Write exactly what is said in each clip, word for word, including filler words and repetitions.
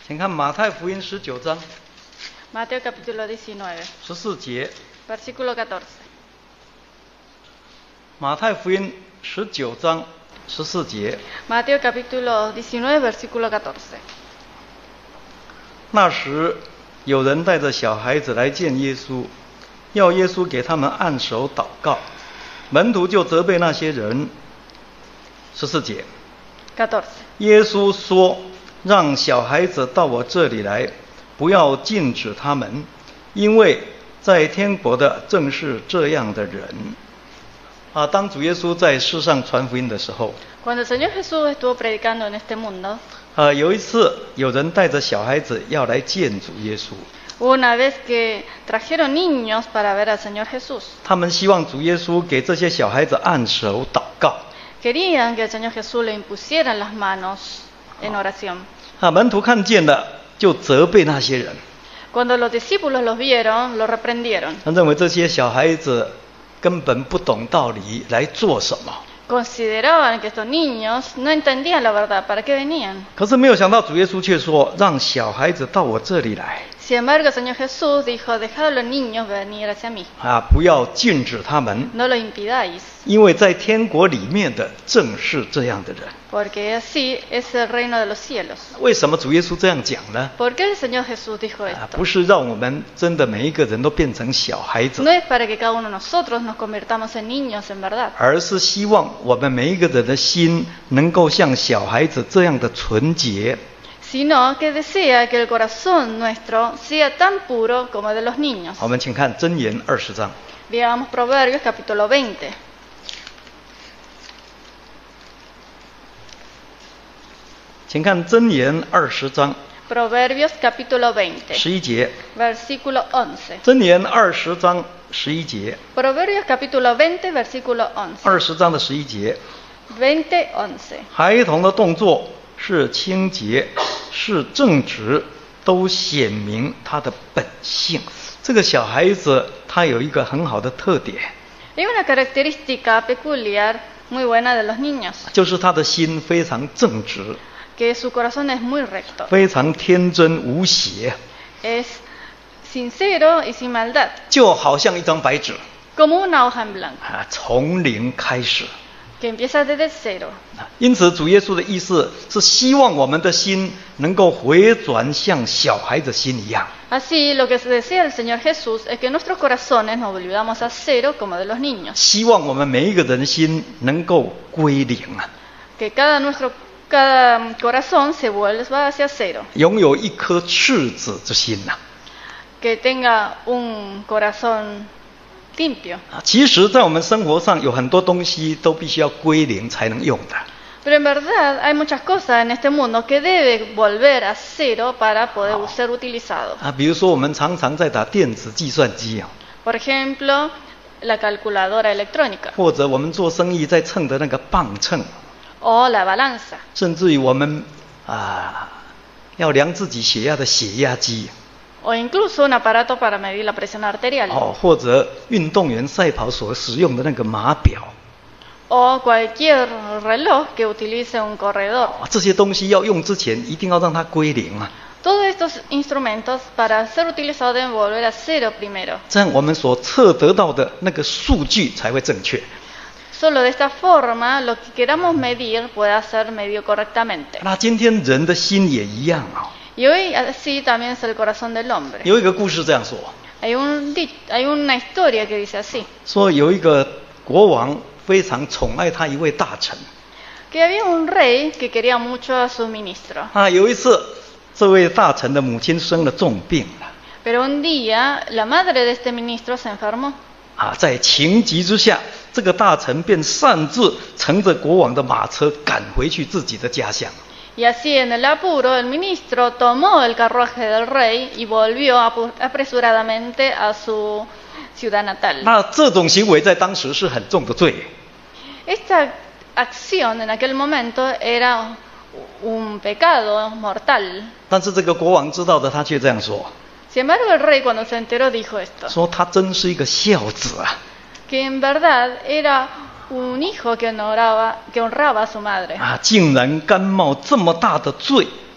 请看马太福音十九章 Mateo capítulo diecinueve, 十四节。 versículo catorce. 马太福音十九章十四节。 Mateo capítulo diecinueve, versículo catorce. 那时，有人带着小孩子来见耶稣，要耶稣给他们按手祷告。门徒就责备那些人。十四节。 catorce. 耶稣说：“让小孩子到我这里来，不要禁止他们，因为在天国的正是这样的人。”啊，当主耶稣在世上传福音的时候， Cuando el Señor Jesús estuvo predicando en este mundo, 啊，有一次有人带着小孩子要来见主耶稣， hubo una vez que trajeron niños para ver al Señor Jesús. 他们希望主耶稣给这些小孩子按手祷告。 Querían que el Señor Jesús le impusieran las manos en oración. 啊，门徒看见了，就责备那些人， Cuando los discípulos los vieron, los reprendieron. 他认为这些小孩子根本不懂道理，来做什么？ Consideraban que estos niños no entendían la verdad, ¿para qué venían? 可是没有想到，主耶稣却说：“让小孩子到我这里来， Sin embargo, el Señor Jesús dijo, dejad a los niños venir hacia mí, 啊，不要禁止他们， no lo impidáis, 因为在天国里面的正是这样的人。” porque así es el reino de los cielos. 为什么主耶稣这样讲呢？ ¿Por qué el Señor Jesús dijo 啊， esto? 不是让我们真的每一个人都变成小孩子， No es para que cada uno de nosotros nos convirtamos en niños en verdad, 而是希望我们每一个人的心能够像小孩子这样的纯洁。 sino que desea que el corazón nuestro sea tan puro como el de los niños. 我们请看箴言二十章。 Veamos Proverbios capítulo veinte. 请看箴言二十章 Proverbios capítulo veinte, 十一节。 versículo once. 箴言二十章十一节， Proverbios capítulo veinte, versículo once. 二十章的十一节。 veinte, once. 孩童的动作是清洁，是正直，都显明他的本性。这个小孩子他有一个很好的特点， Hay una característica peculiar muy buena de los niños, 就是他的心非常正直， que su corazón es muy recto, 非常天真无邪， es sincero y sin maldad, 就好像一张白纸 como una hoja en blanco, 啊，从零开始。 que empieza desde cero. 因此，主耶稣的意思是希望我们的心能够回转像小孩子心一样。 Así, lo que desea el Señor Jesús es que nuestros corazones nos volvamos a cero como de los niños, 希望我们每一个人的心能够归零啊， que cada nuestro cada corazón se vuelva hacia cero, 拥有一颗赤子之心呐、 que tenga un corazón limpio. 啊。其实，在我们生活上有很多东西都必须要归零才能用的。 Pero en verdad hay muchas cosas en este mundo que debe volver a cero para poder ser utilizado. 啊，比如说我们常常在打电子计算机啊， Por ejemplo, la calculadora electrónica 或者我们做生意在称的那个磅秤， o la balanza, 甚至于我们啊要量自己血压的血压机。 o incluso un aparato para medir la presión arterial, 哦，或者运动员赛跑所使用的那个码表， o cualquier reloj que utilice un corredor. 哦，这些东西要用之前一定要让它归零啊， Todos estos instrumentos para ser utilizados deben volver a cero primero. 这样我们所测得到的那个数据才会正确。 Solo de esta forma lo que queramos medir pueda ser medido correctamente. 那今天人的心也一样啊、 Y hoy así también es el corazón del hombre. 有一个故事这样说， Hay, un, di- hay una historia que dice así, 说有一个国王非常宠爱他一位大臣 que había un rey que quería mucho a su ministro. 啊，有一次这位大臣的母亲生了重病了 Pero un día la madre de este ministro se enfermó. 啊，在情急之下，这个大臣便擅自乘着国王的马车赶回去自己的家乡。 Y así en el apuro el ministro tomó el carruaje del rey y volvió apu- apresuradamente a su ciudad natal. 那这种行为在当时是很重的罪。 Esta acción en aquel momento era un pecado mortal. 但是这个国王知道的，他却这样说： Sin embargo, el rey cuando se enteró dijo esto, 说他真是一个孝子啊！ que en verdad era un hijo que honraba, que honraba a su madre. 啊，竟然甘冒这么大的罪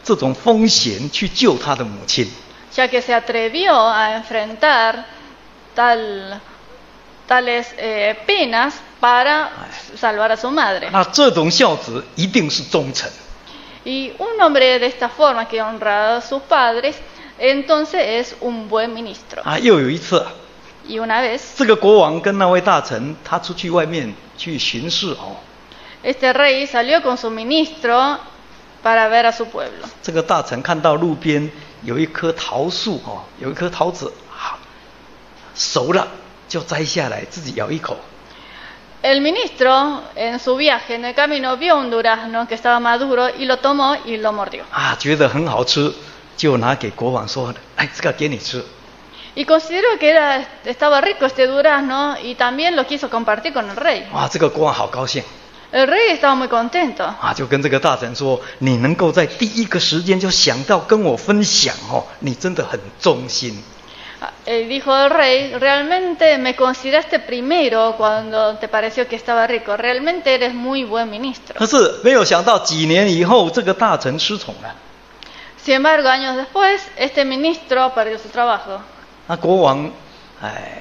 这种风险去救他的母亲。 ya que se atrevió a enfrentar tal, tales eh, penas para salvar a su madre. 那这种孝子一定是忠诚。 Y un hombre de esta forma que honra a sus padres, entonces es un buen ministro. 啊，又有一次， Y una vez, 这个国王跟那位大臣，他出去外面去巡视哦。 este rey salió con su ministro para ver a su pueblo. 这个大臣看到路边有一棵桃树哦，有一颗桃子啊，熟了就摘下来自己咬一口。 El ministro, en su viaje en el camino, vio un durazno que estaba maduro y lo tomó y lo mordió. 啊，觉得很好吃，就拿给国王说：“哎，这个给你吃。” Y consideró que era, estaba rico este durazno y también lo quiso compartir con el rey. 哇，这个国王好高兴 El rey estaba muy contento. 啊，就跟这个大臣说：“你能够在第一个时间就想到跟我分享哦，你真的很忠心。” Eh, dijo el rey, realmente me consideraste primero cuando te pareció que estaba rico. Realmente eres muy buen ministro. 可是没有想到几年以后，这个大臣失宠了。 Sin embargo, años después, este ministro perdió su trabajo. 那国王，哎，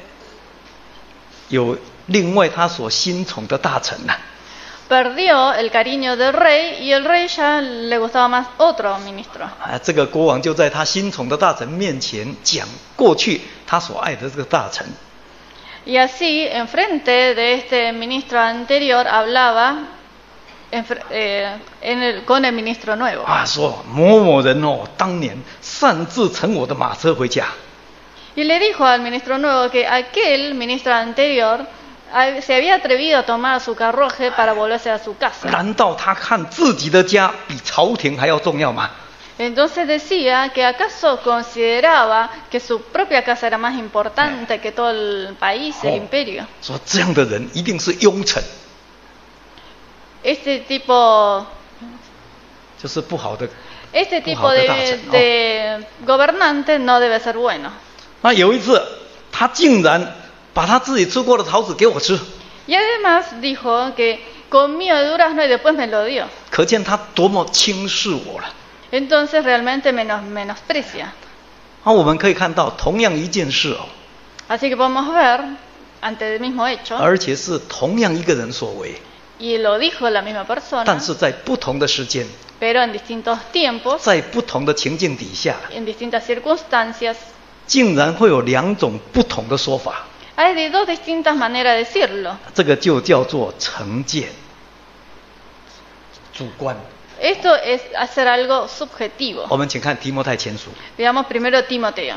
有另外他所新宠的大臣呐、 Perdió el cariño del rey y el rey ya le gustaba más otro ministro. 啊，这个国王就在他新宠的大臣面前讲过去他所爱的这个大臣。 Y así, enfrente de este ministro anterior, hablaba en, eh, en el, con el ministro nuevo. 啊，说某某人哦，当年擅自乘我的马车回家。 Y le dijo al ministro nuevo que aquel ministro anterior se había atrevido a tomar su carruaje para volverse a su casa. 难道他看自己的家比朝廷还要重要吗？ Entonces decía que acaso consideraba que su propia casa era más importante que todo el país, el imperio. 说这样的人一定是庸臣， Este tipo, 就是不好的。 este tipo de, de gobernante no debe ser bueno. 那有一次，他竟然把他自己吃过的桃子给我吃， Y además dijo que comió el durazno y después me lo dio. 可见他多么轻视我了。 Entonces realmente menos, menosprecia. 那我们可以看到，同样一件事哦， Así que podemos ver, ante el mismo hecho, 而且是同样一个人所为， y lo dijo la misma persona, 但是在不同的时间， pero en distintos tiempos, 在不同的情境底下， en distintas circunstancias, 竟然会有两种不同的说法。 hay de dos distintas maneras de decirlo. 这个就叫做成见，主观。 Esto es hacer algo subjetivo. 我们请看提摩太前书， Veamos primero Timoteo.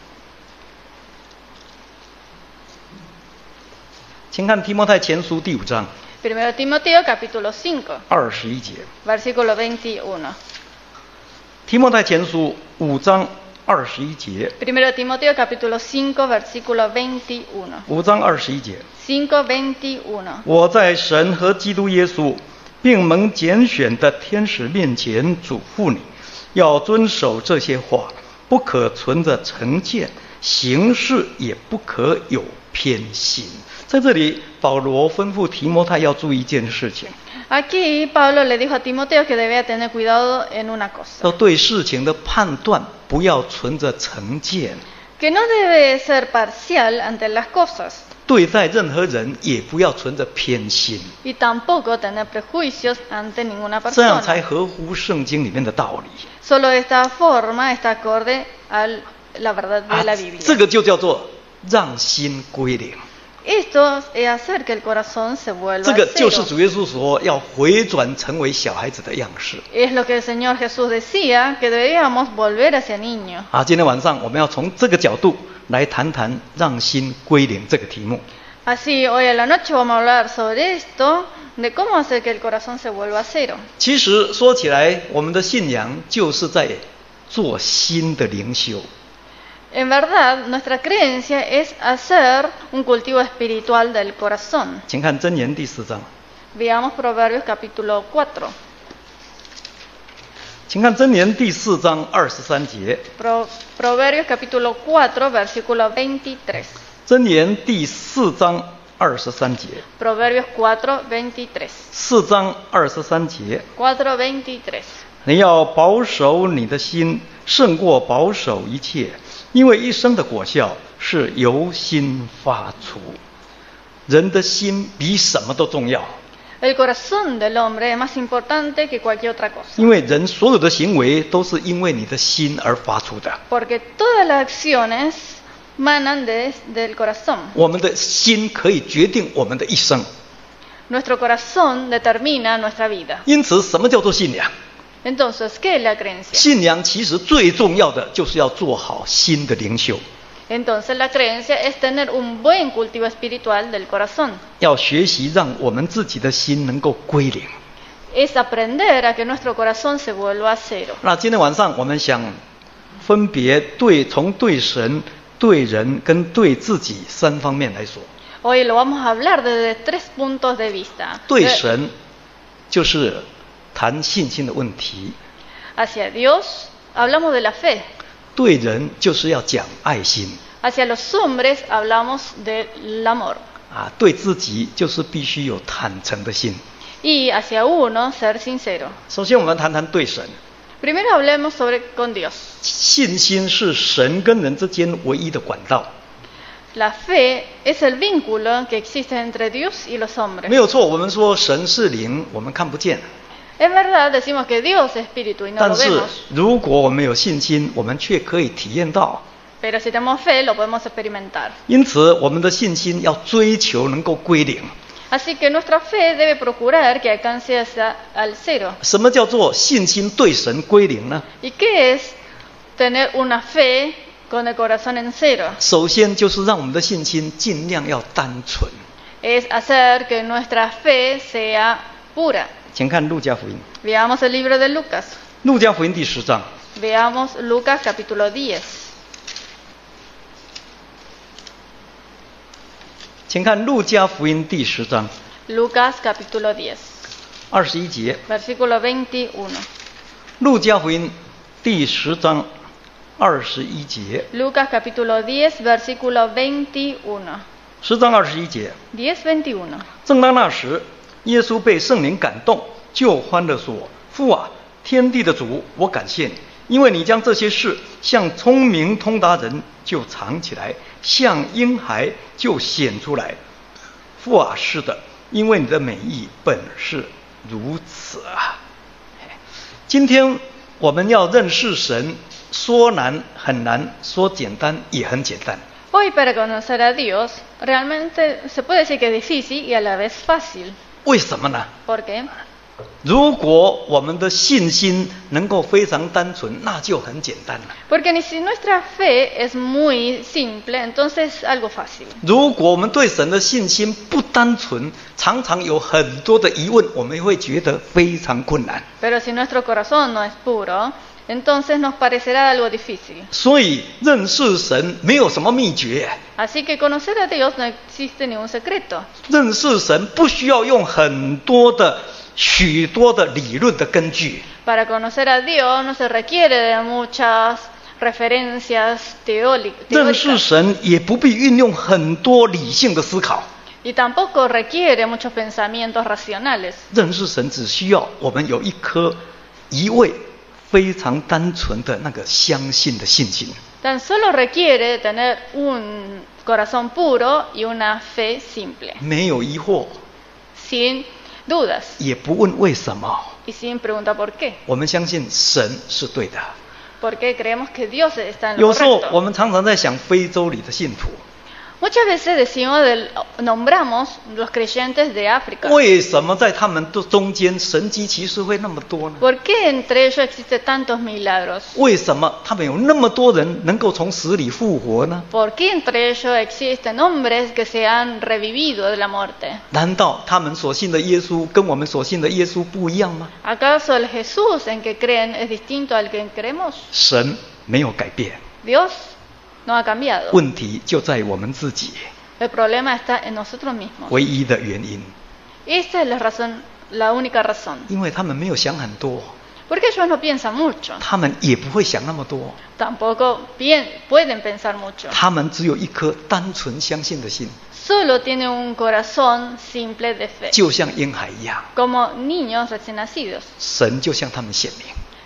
请看提摩太前书第五章 Primero Timoteo capítulo cinco, 二十一节。 versículo veintiuno. 提摩太前书五章二十一节， Primero Timoteo capítulo cinco, versículo veintiuno. 五章二十一节。 cinco veintiuno. 我在神和基督耶稣并蒙拣选的天使面前嘱咐你，要遵守这些话，不可存着成见，行事也不可有偏心。在这里，保罗吩咐提摩太要注意一件事情， Aquí Pablo le dijo a Timoteo que debía tener cuidado en una cosa, 要对事情的判断不要存着成见， que no debe ser parcial ante las cosas 对待任何人也不要存着偏心， y tampoco tener prejuicios ante ninguna 这样才 persona. 合乎圣经里面的道理。 Solo de esta forma está acorde a la verdad de la 啊 Biblia. 这个就叫做让心归零。 Esto es hacer que el corazón se vuelva 这 a 个就是 cero. 主耶稣说要回转成为小孩子的样式 Es lo que el Señor Jesús decía, que debíamos volver hacia niños. 啊！今天晚上我们要从这个角度来谈谈让心归零这个题目。 Así, hoy a la noche vamos a hablar sobre esto, de cómo hacer que el corazón se vuelva a cero. 其实说起来，我们的信仰就是在做心的灵修。 En verdad, nuestra creencia es hacer un cultivo espiritual del corazón. 请看箴言第四章， Veamos Proverbios capítulo cuatro. 请看箴言第四章二十三节。 Pro- Proverbios capítulo cuatro, versículo veintitrés. 箴言第四章二十三节， Proverbios cuatro, veintitrés. 四章二十三节， cuatro, veintitrés. 你要保守你的心，胜过保守一切，因为一生的果效是由心发出。人的心比什么都重要。 El corazón del hombre es más importante que cualquier otra cosa. 因为人所有的行为都是因为你的心而发出的。 Porque todas las acciones manan de, del corazón. 我们的心可以决定我们的一生。 Nuestro corazón determina nuestra vida. 因此，什么叫做信仰？ Entonces, ¿qué es la creencia? 信仰其实最重要的就是要做好心的灵修。 Entonces, la creencia es tener un buen cultivo espiritual del corazón. 要学习让我们自己的心能够归零。 Es aprender a que nuestro corazón se vuelva a cero. 那今天晚上我们想分别对从对神、对人跟对自己三方面来说。 Hoy lo vamos a hablar desde tres puntos de vista. 对神就是谈信心的问题。 Hacia Dios hablamos de la fe. 对人就是要讲爱心。 Hacia los hombres hablamos del amor. 啊，对自己就是必须有坦诚的心。 Y hacia uno ser sincero. 首先，我们谈谈对神。 Primero hablemos sobre con Dios. 信心是神跟人之间唯一的管道。 La fe es el vínculo que existe entre Dios y los hombres. 没有错，我们说神是灵，我们看不见。 Es verdad, decimos que Dios es espíritu y no 但 lo 是 vemos. 如果我们有信心，我们却可以体验到。 Pero si tenemos fe, lo podemos experimentar. 因此，我们的信心要追求能够归零。 Así que nuestra fe debe procurar que alcance hacia al cero. 什么叫做信心对神归零呢？ ¿Y qué es tener una fe con el corazón en cero? 首先就是让我们的信心尽量要单纯。 Es hacer que nuestra fe sea pura. 请看路加福音。 Veamos el libro de Lucas. 路加福音第十章。 Veamos Lucas capítulo diez. 请看路加福音第十章 Lucas capítulo diez. 二十一节。 Versículo veintiuno. 路加福音第十章二十一节。 Lucas capítulo diez, versículo veintiuno. 十章二十一节。 diez, veintiuno. 正当那时，耶稣被圣灵感动，就欢乐说：“父啊，天地的主，我感谢你，因为你将这些事向聪明通达人就藏起来，向婴孩就显出来。父啊，是的，因为你的美意本是如此啊。”今天我们要认识神，说难很难，说简单也很简单。 Hoy para conocer a Dios, realmente se puede decir que es difícil y a la vez fácil. 为什么呢？ ¿Por qué? 如果我们的信心能够非常单纯，那就很简单了。 Porque ni si nuestra fe es muy simple, entonces es algo fácil. 如果我们对神的信心不单纯，常常有很多的疑问，我们会觉得非常困难。 Pero si nuestro corazón no es puro, entonces nos parecerá algo difícil. 所以认识神没有什么秘诀， Así que conocer a Dios no existe ningún secreto. 认识神不需要用很多的、许多的理论的根据。 Para conocer a Dios no se requiere de muchas referencias teóli- 认识 teóricas 神也不必运用很多理性的思考。 y tampoco requiere muchos pensamientos racionales. 认识神只需要我们有一颗一味非常单纯的那个相信的信心。 Tan solo requiere tener un corazón puro y una fe simple, 没有疑惑， sin dudas 也不问为什么。 y sin preguntar por qué. 我们相信神是对的。 Porque creemos que Dios está en lo 有时候我 correcto. 们常常在想非洲里的信徒， Muchas veces decimos del- nombramos los creyentes de África. 为什么在他们的中间神迹奇事会那么多呢？ ¿Por qué entre ellos existen tantos milagros? 为什么他们有那么多人能够从死里复活呢？ ¿Por qué entre ellos existen hombres que se han revivido de la muerte? 难道他们所信的耶稣跟我们所信的耶稣不一样吗？ ¿Acaso el Jesús en que creen es distinto al que creemos? 神没有改变， Dios no ha cambiado. 问题就在我们自己， El problema está en nosotros mismos. 唯一的原因， Esta es la razón, la única razón. 因为他们没有想很多， Porque ellos no piensan mucho. 他们也不会想那么多， Tampoco pien- pueden pensar mucho. 他们只有一颗单纯相信的心， Solo tienen un corazón simple de fe. 就像婴孩一样， Como niños recién nacidos. 神就向他们显明。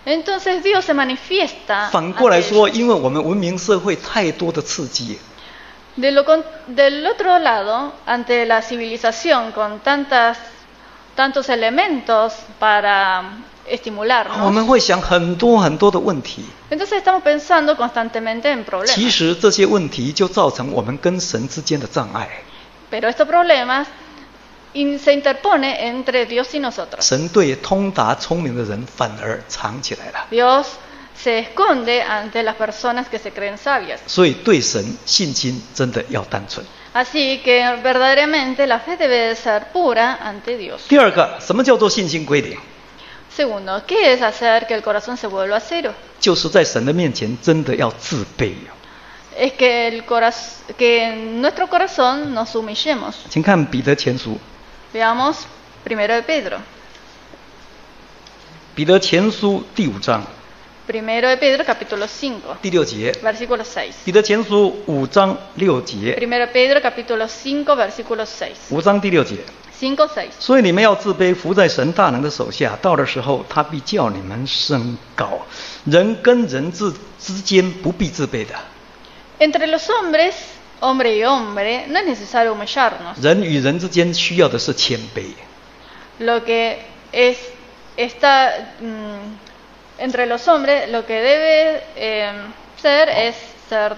Entonces Dios se manifiesta. 反过来 ante 说， ellos. 因为我们文明社会太多的刺激， De lo con- del otro lado, ante la civilización con tantas, tantos elementos para 我 estimularnos, 们会想很多很多的问题。 entonces estamos pensando constantemente en 其 problemas. 实这些问题就造成我们跟神之间的障碍。 Pero estos problemas in- se interpone entre Dios y nosotros. 神对通达聪明的人反而藏起来了， Dios se esconde ante las personas que se creen sabias. 所以对神信心真的要单纯。 Así que verdaderamente la fe debe de ser pura ante Dios. 第二个，什么叫做信心归零？ Segundo, ¿qué es hacer que el corazón se vuelva a cero? 就是在神的面前真的要自卑。 Es que, el coraz- que en nuestro corazón nos humillemos. 请看彼得前书， Veamos primero de Pedro. 彼得前书第五章 Primero de Pedro, capítulo cinco, 第六节。 versículo seis. 彼得前书五章六节， Primero de Pedro, capítulo cinco, versículo seis. 五章第六节。 cinco, seis. 所以你们要自卑，服在神大能的手下。到的时候，他必叫你们升高。人跟人之之间不必自卑的， Entre los hombres, hombre y hombre, no es necesario humillarnos. 人与人之间需要的是谦卑。 Lo que es está mm, entre los hombres, lo que debe eh, ser es ser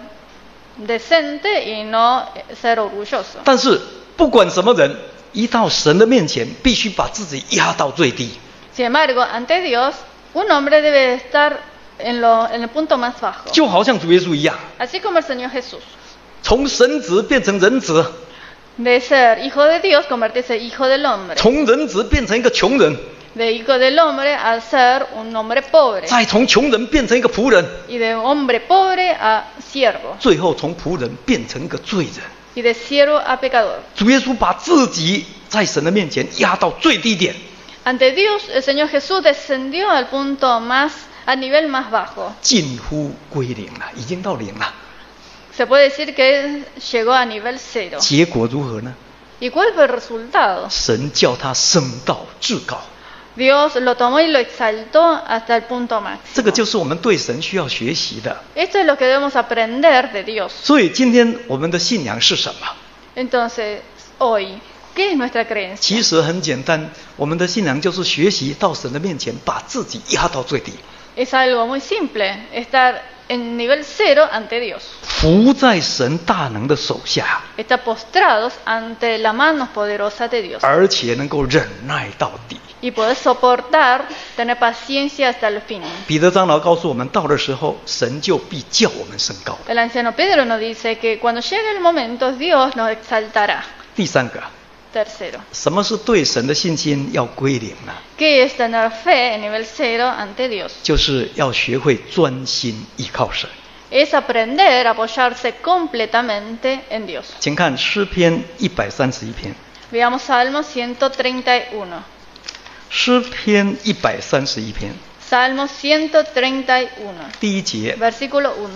decente y no ser orgulloso. 但是不管什么人，一到神的面前，必须把自己压到最低。 Sin embargo, ante Dios, un hombre debe estar en, lo, en el punto más bajo. 就好像主耶稣一样， Así como el Señor Jesús, 从神子变成人子， de ser hijo de Dios, convertirse en hijo del hombre. 从人子变成一个穷人， De hijo del hombre a ser un hombre pobre. 再从穷人变成一个仆人， Y de hombre pobre a siervo. 最后从仆人变成一个罪人。 Y de siervo a pecador. 主耶稣把自己在神的面前压到最低点， Ante Dios, el Señor Jesús descendió al punto más, al nivel más bajo. 近乎归零了，已经到零了。 Se puede decir que llegó a nivel cero. 结果如何呢？ ¿Y cuál fue el resultado? 神叫他升到至高， Dios lo tomó y lo exaltó hasta el punto 这个 máximo. 就是我们对神需要学习的。 Esto es lo que debemos aprender de Dios. 所以今天我们的信仰是什么？ Entonces, hoy, ¿qué es nuestra creencia? 其实很简单，我们的信仰就是学习到神的面前，把自己压到最低， Es algo muy simple, estar en nivel cero ante Dios. 服在神大能的手下， Estar postrados ante la mano poderosa de Dios. 而且能够忍耐到底。 Y poder soportar, tener paciencia hasta el fin. 彼得长老告诉我们，到的时候，神就必叫我们升高。 El anciano Pedro nos dice que cuando llegue el momento, Dios nos exaltará. 第三个， Tercero, 什么是对神的信心要归零呢？ ¿qué es tener fe en nivel cero ante Dios? 就是要学会专心依靠神。 Es aprender a apoyarse completamente en Dios. 请看诗篇一百三十一篇， Veamos Salmo ciento treinta y uno. 诗篇一百三十一篇 Salmo ciento treinta y uno, 第一节， versículo uno.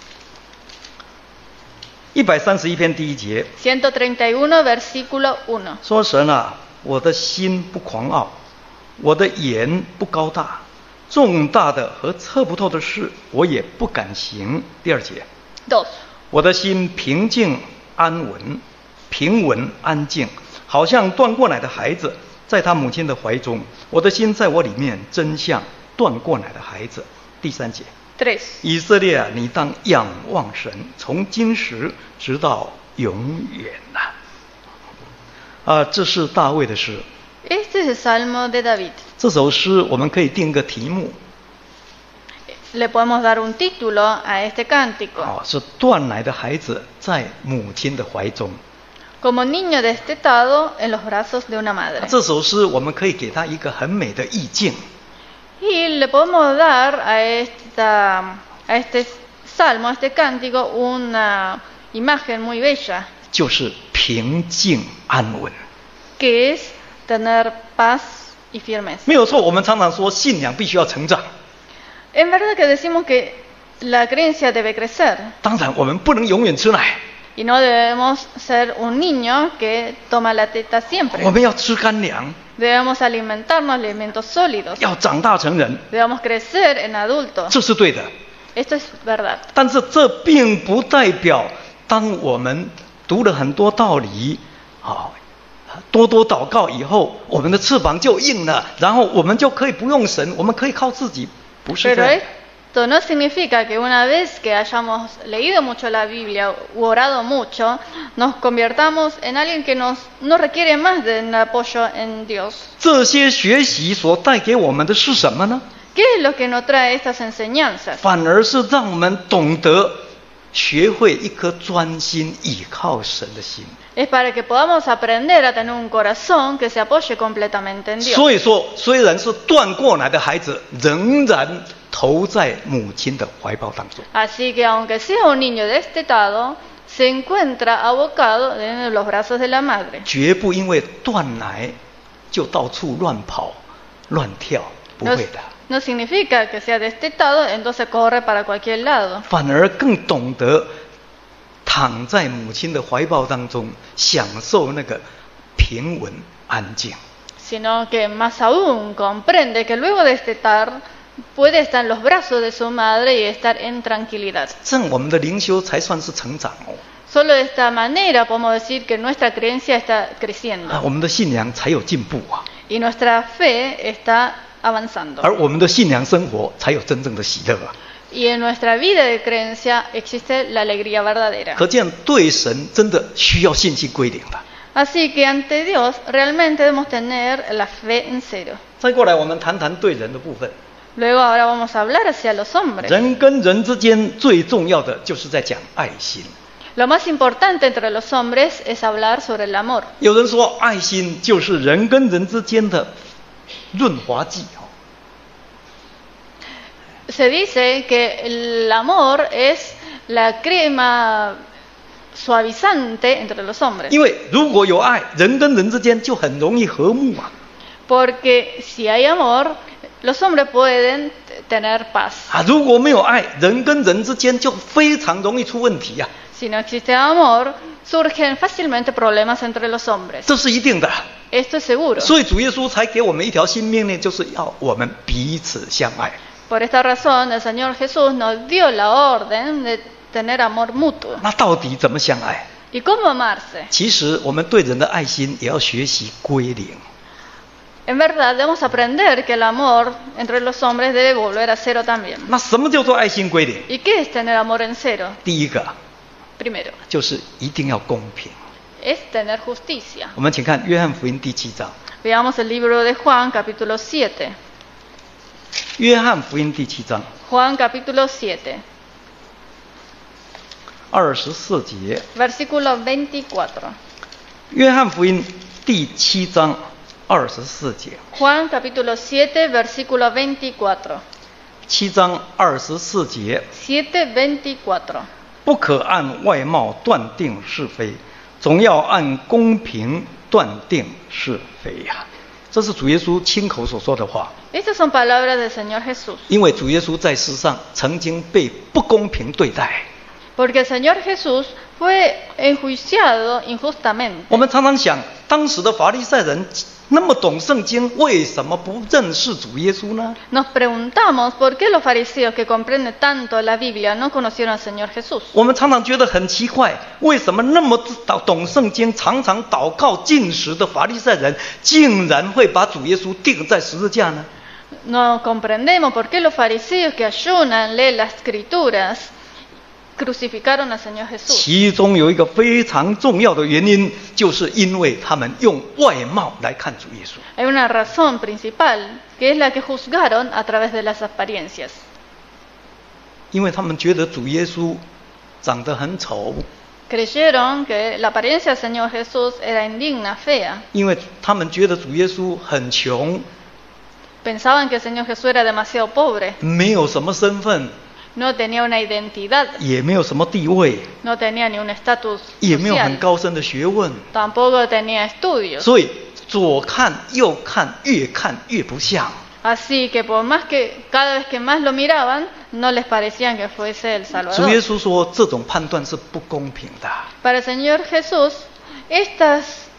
一百三十一篇第一节 ciento treinta y uno, versículo uno. 说：“神啊，我的心不狂傲，我的眼不高大，重大的和测不透的事，我也不敢行。”第二节， dos. 我的心平静安稳，平稳安静，好像断过奶的孩子，在他母亲的怀中。我的心在我里面，真像断过奶的孩子。第三节， tres. 以色列啊，你当仰望神，从今时直到永远呐、啊。啊，这是大卫的诗。 Este es el Salmo de David. 这首诗我们可以定个题目， Le podemos dar un título a este cántico. 啊，是断奶的孩子在母亲的怀中。 Como niño destetado en los brazos de una 啊 madre. 这首诗我们可以给它一个很美的意境， Y le podemos dar a, esta, a este salmo, a este cántico, una imagen muy bella, 就是平静安稳。 que es tener paz y firmeza. 没有错，我们常常说信仰必须要成长。 En verdad que decimos que la creencia debe crecer 当然，我们不能永远吃奶， y no debemos ser un niño que toma la teta 我 siempre. 们要吃干粮。 Debemos alimentarnos de alimentos sólidos. 要长大成人， Debemos crecer en adultos. 这是对的。 Esto es verdad. 但是这并不代表，当我们读了很多道理，啊，多多祷告以后，我们的翅膀就硬了，然后我们就可以不用神，我们可以靠自己，不是 Pero 这样。 esto no significa que una vez que hayamos leído mucho la Biblia u orado mucho, nos convirtamos en alguien que nos, no requiere más del apoyo en Dios. 这些学习所带给我们的是什么呢？ ¿Qué es lo que nos trae estas enseñanzas? 反而是让我们懂得学会一颗专心倚靠神的心。 Es para que podamos aprender a tener un corazón que se apoye completamente en Dios. 所以说，虽然是断过奶的孩子，仍然投在母亲的怀抱当中。 Así que aunque sea un niño destetado, se encuentra abocado en los brazos de la madre. 绝不因为断奶就到处乱跑、乱跳，不 No, 会的。 no significa que sea destetado, entonces corre para cualquier lado. 反而更懂得躺在母亲的怀抱当中，享受那个平稳安静。 Sino que más aún comprende que luego de destetar puede estar en los brazos de su madre y estar en tranquilidad. 这样我们的灵修才算是成长哦， Solo de esta manera podemos decir que nuestra creencia está 啊， creciendo 我们的信仰才有进步啊， y nuestra fe está avanzando. 而我们的信仰生活才有真正的喜乐啊。 Y en nuestra vida de creencia existe la alegría verdadera. 可见对神真的需要信心归零了。 Así que ante Dios realmente debemos tener la fe en cero. 再过来，我们谈谈对人的部分。 Luego ahora vamos a hablar hacia los hombres. 人跟人之间最重要的就是在讲爱心。 Lo más importante entre los hombres es hablar sobre el amor. 有人说，爱心就是人跟人之间的润滑剂哦。 Se dice que el amor es la crema suavizante entre los hombres. 因为如果有爱，人跟人之间就很容易和睦嘛。 Porque si hay amor, los hombres pueden tener paz. 啊，如果没有爱，人跟人之间就非常容易出问题呀、啊。 Si no existe amor, surgen fácilmente problemas entre los hombres. 这是一定的。 Esto es seguro. 所以主耶稣才给我们一条新命令，就是要我们彼此相爱。 Por esta razón, el Señor Jesús nos dio la orden de tener amor mutuo. 那到底怎么相爱？ ¿Y cómo amarse? 其实我们对人的爱心也要学习归零。 En verdad, debemos aprender que el amor entre los hombres debe volver a cero también. 那什么叫做爱心归零？ ¿Y qué es tener amor en cero? 第一个 Primero, 就是一定要公平。 es tener justicia. 我们请看约翰福音第七章。 Veamos el libro de Juan, capítulo siete. 约翰福音第七章 Juan, capítulo siete, 二十四节。 versículo veinticuatro. 约翰福音第七章二十四节。 Juan, capítulo siete, versículo veinticuatro. 七章二十四节。 siete veinticuatro. 不可按外貌断定是非，总要按公平断定是非呀、啊。这是主耶稣亲口所说的话。 Estas son palabras del Señor Jesús. 因为主耶稣在世上曾经被不公平对待。 Porque el Señor Jesús fue enjuiciado injustamente. 我们常常想，当时的法利赛人那么懂圣经，为什么不认识主耶稣呢？ Nos preguntamos por qué los fariseos que comprenden tanto la Biblia no conocieron al Señor Jesús. 我们常常觉得很奇怪，为什么那么懂圣经、常常祷告禁食的法利赛人，竟然会把主耶稣钉在十字架呢？ No comprendemos por qué los fariseos que ayunan, leen las escrituras, crucificaron al Señor Jesús. 其中有一个非常重要的原因，就是因为他们用外貌来看主耶稣。 Hay una razón principal, que es la que juzgaron a través de las apariencias. 因为他们觉得主耶稣长得很丑， Creyeron que la apariencia del Señor Jesús era indigna, fea. 因为他们觉得主耶稣很穷， Pensaban que el Señor Jesús era demasiado pobre, 没有什么身份， no tenía una identidad, 也没有什么地位， no tenía ni un estatus 也没有很 social, 高深的学问， tampoco tenía estudios. 所以左看右看，越看越不像。 Así que por más que cada vez que más lo miraban, no les parecían que fuese el 主耶 Salvador. 稣说，这种判断是不公平的。 Para el Señor Jesús, estas,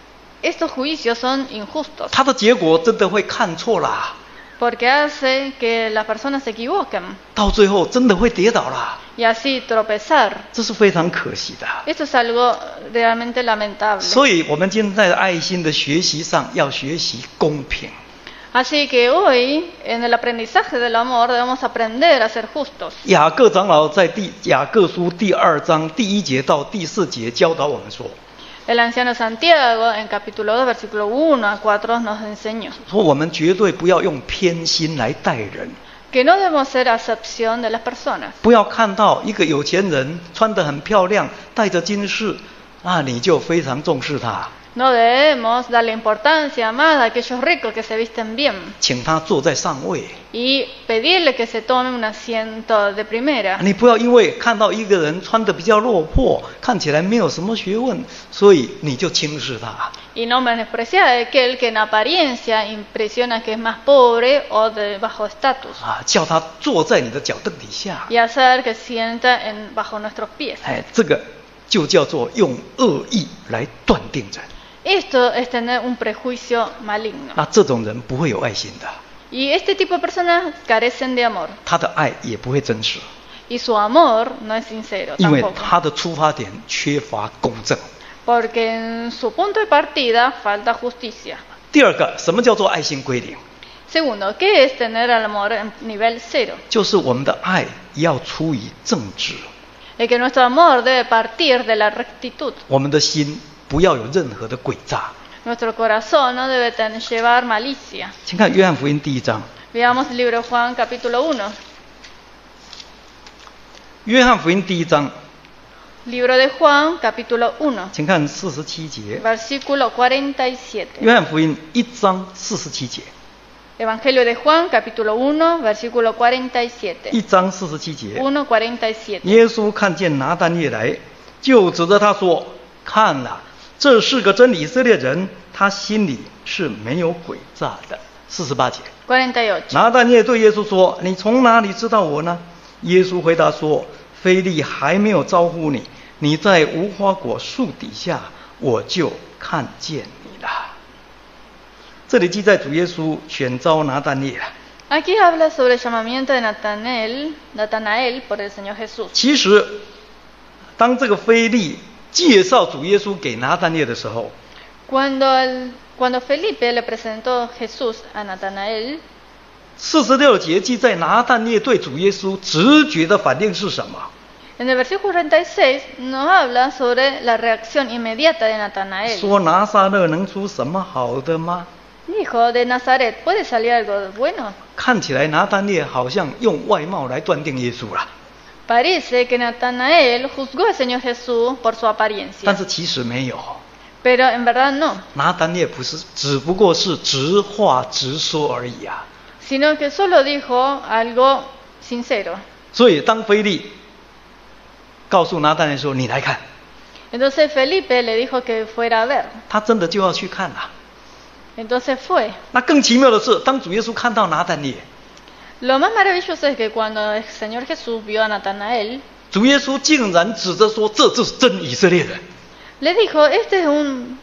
estos juicios son injustos, 它的结果真的会看错啦， porque hace que las personas se equivoquen 到最后真的会跌倒啦， y así tropezar. 这是非常可惜的。 Esto es algo realmente lamentable. 所以我们今天在爱心的学习上要学习公平。 Así que hoy, en el aprendizaje del amor, debemos aprender a ser justos. 雅各长老在第雅各书第二章第一节到第四节教导我们说， El anciano Santiago, en capítulo dos, versículo uno a cuatro, nos enseñó 说我们绝对不要用偏心来待人， que no debemos ser acepción de las personas. 不要看到一个有钱人穿得很漂亮，戴着金饰，那你就非常重视他， No debemos darle importancia más a aquellos ricos que se visten bien 请他坐在上位。 y pedirle que se tome un asiento de primera. 你不要因为看到一个人穿得比较落魄，看起来没有什么学问，所以你就轻视他。 Y no menospreciar a aquel que en apariencia impresiona que es más pobre o de bajo estatus. 啊，叫他坐在你的脚凳底下， Y hacer que sienta en, bajo nuestros pies. 哎，这个就叫做用恶意来断定人。 Esto es tener un prejuicio maligno. 那这种人不会有爱心的， Y este tipo de personas carecen de amor. 他的爱也不会真实， Y su amor no es sincero 因为 tampoco. 他的出发点缺乏公正。 Porque en su punto de partida falta justicia. 第二个，什么叫做爱心归零？ Segundo, ¿qué es tener el amor en nivel cero? 就是我们的爱要出于正直， Es que nuestro amor debe partir de la rectitud. 我们的心不要有任何的诡诈。 Nuestro corazón no debe tener, llevar malicia. 请看约翰福音第一章， Veamos el libro de Juan capítulo uno. 约翰福音第一章， Libro de Juan capítulo uno, 请看四十七节。 versículo cuarenta y siete. 约翰福音一章四十七节， Evangelio de Juan capítulo uno, versículo cuarenta y siete. 一章四十七节。 uno cuarenta y siete. 耶稣看见拿但业来，就指着他说：“看哪，这是个真以色列人，他心里是没有诡诈的。”四十八节。 cuarenta y ocho. 拿但业对耶稣说：“你从哪里知道我呢？”耶稣回答说：“非利还没有招呼你，你在无花果树底下，我就看见你了。”这里记载主耶稣选召拿但业。 Aquí habla sobre el llamamiento de Natanael, Natanael por el Señor Jesús. 其实，当这个非利介绍主耶稣给拿但业的时候， Cuando, el, cuando Felipe le presentó Jesús a Natanael, 四十六节记载拿但业对主耶稣直觉的反应是什么？ en el versículo cuarenta y seis nos habla sobre la reacción inmediata de Natanael. 说拿撒勒能出什么好的吗？ Dijo, de Nazaret, ¿puede salir algo bueno? 看起来拿但业好像用外貌来断定耶稣了， Parece que Natanael juzgó al Señor Jesús por su 但 apariencia, 是其实没有。 pero en verdad no, 拿但业不是，只不过是直话直说而已啊。 sino que solo dijo algo sincero. 所以当腓利告诉拿但业说：“你来看”， Entonces Felipe le dijo que fuera a ver. 他真的就要去看了。 Entonces fue. 那更奇妙的是，当主耶稣看到拿但业， Lo más maravilloso es que cuando el Señor Jesús vio a Natanael, 主耶稣竟然指着说：“这就是真以色列人。” le dijo, este es un,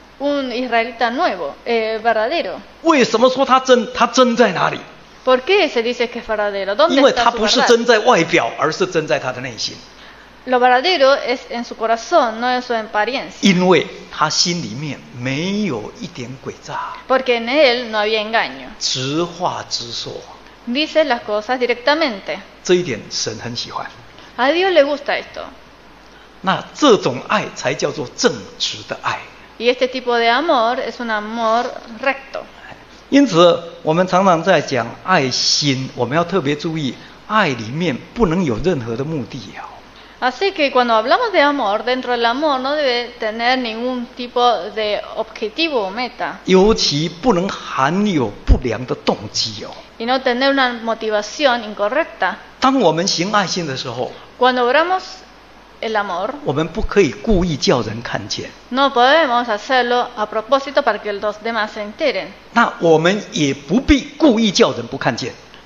un israelita nuevo, eh, verdadero. 为什么说他真？他真在哪里？ ¿Por qué se dice que es verdadero? ¿Dónde 因为 está 他 su 不是 verdad? 真在外表，而是真在他的内心。 Lo verdadero es en su corazón, no en su apariencia. 因为他心里面没有一点诡诈， Porque en él no había engaño. 直话直说， Dice las cosas directamente. 这一点神很喜欢。 A Dios le gusta esto. 那这种爱才叫做正直的爱。 Y este tipo de amor es un amor recto. 因此，我们常常在讲爱心，我们要特别注意，爱里面不能有任何的目的哦。 Así que cuando hablamos de amor, dentro del amor no debe tener ningún tipo de objetivo o meta. 尤其不能含有不良的动机哦。 Y no tener una motivación incorrecta. 当我们行爱心的时候， Cuando obramos el amor, 我们不可以故意叫人看见， no podemos hacerlo a propósito para que los demás se enteren. 那我们也不必故意叫人不看见。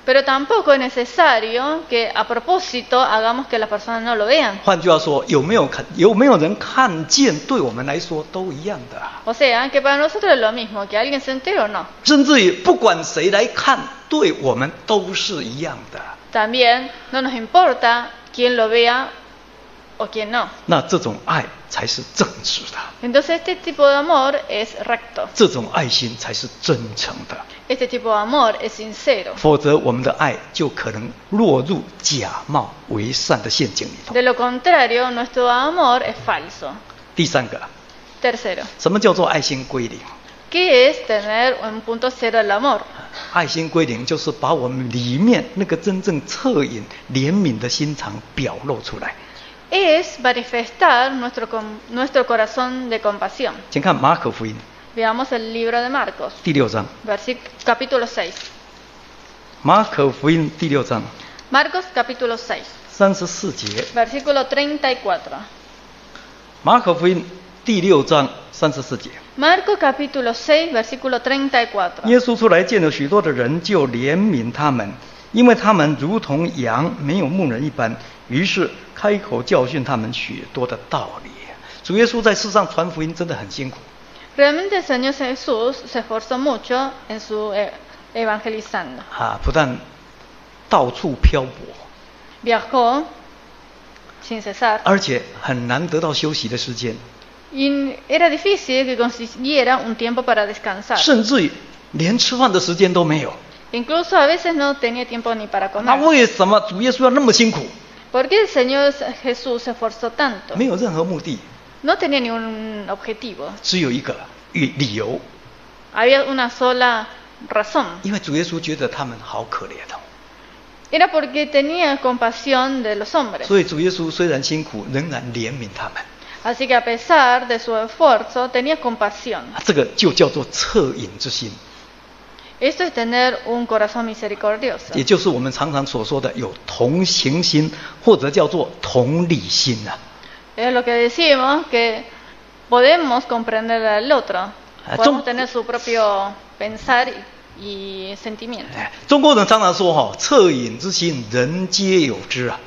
Pero tampoco es necesario que a propósito hagamos que las personas no lo vean. 换句话说，有没有看有没有人看见，对我们来说都一样的。 O sea, que para nosotros es lo mismo, que alguien se entere o no. 甚至于不管谁来看，对我们都是一样的。 También no nos importa quién lo vea o quién no. 那这种爱才是正直的， Entonces este tipo de amor es recto. 这种爱心才是真诚的。 Este tipo de amor es sincero. 否则，我们的爱就可能落入假冒为善的陷阱里头。 De lo contrario, nuestro amor es falso. 第三个， Tercero, 什么叫做爱心归零？ ¿qué es tener un punto cero del amor? 爱心归零就是把我们里面那个真正恻隐、怜悯的心肠表露出来。 Es manifestar nuestro, com- nuestro corazón de compasión. 请看马可福音 Veamos el libro de Marcos, 第六章， versi- capítulo seis. 马可福音第六章 Marcos capítulo seis, 三十四节， versículo treinta y cuatro. 马可福音第六章三十四节。 Marcos capítulo seis, versículo treinta y cuatro. 耶稣出来见了许多的人，就怜悯他们，因为他们如同羊没有牧人一般，于是开口教训他们许多的道理。主耶稣在世上传福音真的很辛苦， Realmente el Señor Jesús se esforzó mucho en su eh, evangelizando. 啊，不但到处漂泊， Viajó sin cesar 而且很难得到休息的时间， y era difícil que consiguiera un tiempo para descansar. 甚至于连吃饭的时间都没有。 Incluso a veces no tenía tiempo ni para 那 comer. 为什么主耶稣要那么辛苦？ ¿Por qué el Señor Jesús se esforzó tanto? 没有任何目的， No tenía ningún objetivo. 只有一个理理由， Había una sola razón. 因为主耶稣觉得他们好可怜哦。 Era porque tenía compasión de los hombres. 所以主耶稣虽然辛苦，仍然怜悯他们。 Así que a pesar de su esfuerzo, tenía compasión. 这个就叫做恻隐之心， Esto es tener un corazón misericordioso. 也就是我们常常所说的有同情心，或者叫做同理心啊。 Es lo que decimos, que podemos comprender al otro. Podemos tener su propio pensar y, y sentimiento. 哎，中国人常常说哈、哦，恻隐之心，人皆有之啊。